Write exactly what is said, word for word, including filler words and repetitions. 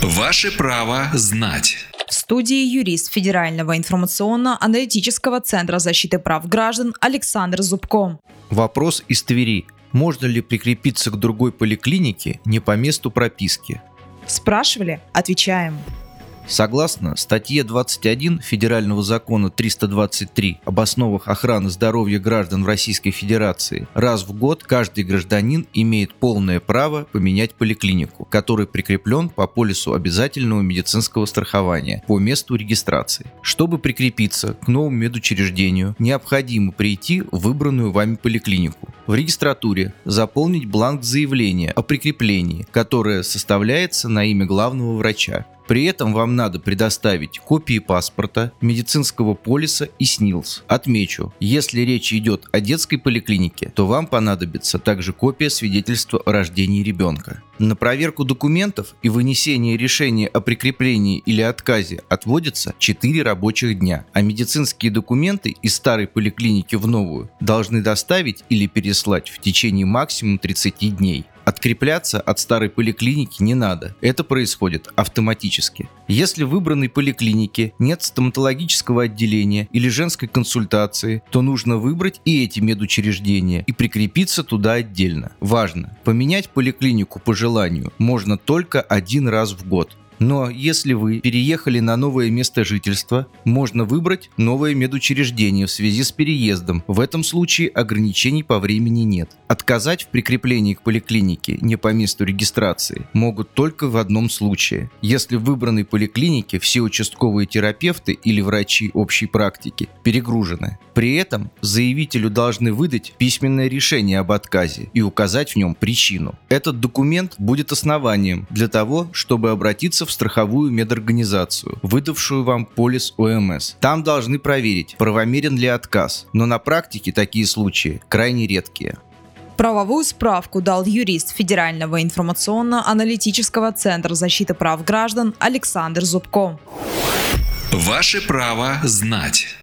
Ваше право знать. В студии юрист Федерального информационно-аналитического центра защиты прав граждан Александр Зубко. Вопрос из Твери. Можно ли прикрепиться к другой поликлинике не по месту прописки? Спрашивали? Отвечаем. Согласно статье двадцать один Федерального закона триста двадцать три об основах охраны здоровья граждан в Российской Федерации, раз в год каждый гражданин имеет полное право поменять поликлинику, который прикреплен по полису обязательного медицинского страхования по месту регистрации. Чтобы прикрепиться к новому медучреждению, необходимо прийти в выбранную вами поликлинику. В регистратуре заполнить бланк заявления о прикреплении, которое составляется на имя главного врача. При этом вам надо предоставить копии паспорта, медицинского полиса и СНИЛС. Отмечу, если речь идет о детской поликлинике, то вам понадобится также копия свидетельства о рождении ребенка. На проверку документов и вынесение решения о прикреплении или отказе отводится четыре рабочих дня, а медицинские документы из старой поликлиники в новую должны доставить или переслать в течение максимум тридцати дней. Открепляться от старой поликлиники не надо, это происходит автоматически. Если в выбранной поликлинике нет стоматологического отделения или женской консультации, то нужно выбрать и эти медучреждения и прикрепиться туда отдельно. Важно, поменять поликлинику по желанию можно только один раз в год. Но если вы переехали на новое место жительства, можно выбрать новое медучреждение в связи с переездом. В этом случае ограничений по времени нет. Отказать в прикреплении к поликлинике не по месту регистрации могут только в одном случае. Если в выбранной поликлинике все участковые терапевты или врачи общей практики перегружены. При этом заявителю должны выдать письменное решение об отказе и указать в нем причину. Этот документ будет основанием для того, чтобы обратиться в страховую медорганизацию, выдавшую вам полис О Эм Эс. Там должны проверить, правомерен ли отказ, но на практике такие случаи крайне редкие. Правовую справку дал юрист Федерального информационно-аналитического центра защиты прав граждан Александр Зубко. Ваше право знать.